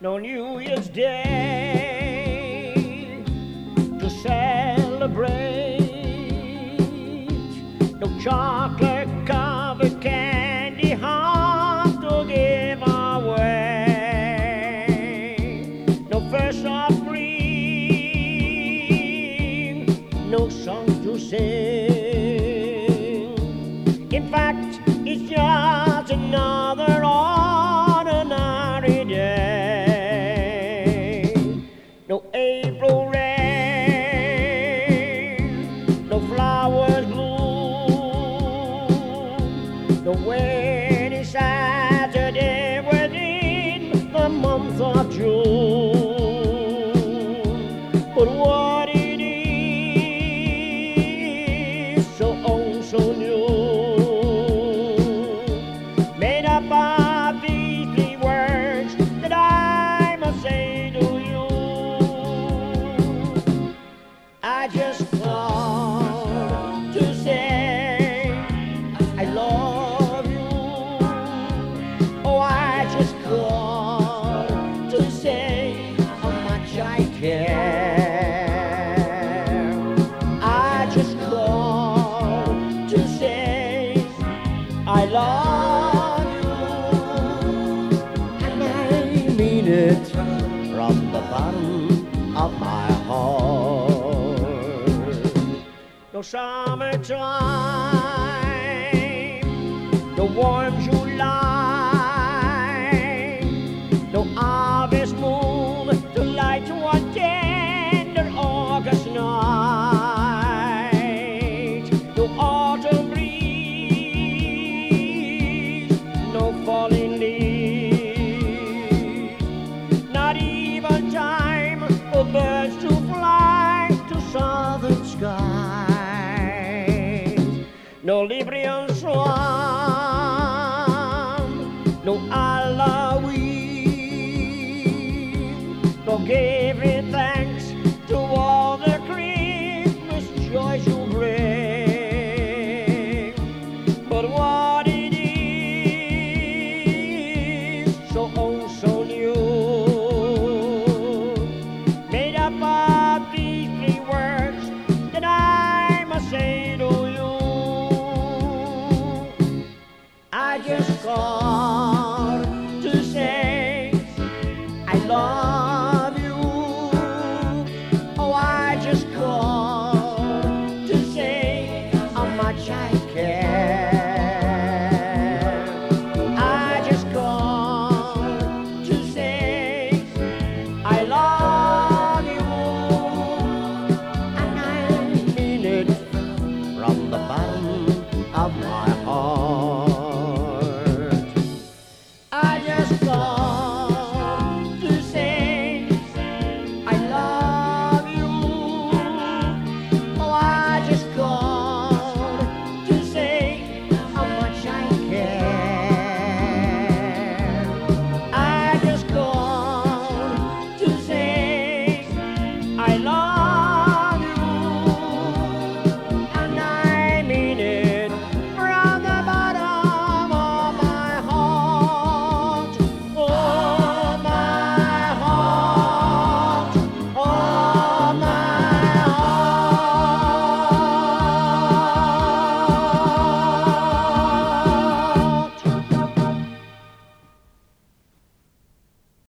no New Year's Day to celebrate, no chocolate covered candy heart to give away, no first offering, no songs to sing. In fact, it's just another ordinary day. No April rain, no flowers bloom, no wedding Saturday within the month of June. But what it is, so old, so new, made up of these three words that I must say to you. I just called to say I love you. Oh, I just called to say how much I care. I just called to say I love you, and I mean it from the bottom of my heart. No summertime, no warm July, no harvest moon to light one tender August night, no autumn breeze, no falling leaves, not even time for birds to fly to southern skies, no Libyan swan, no Alawi, no giving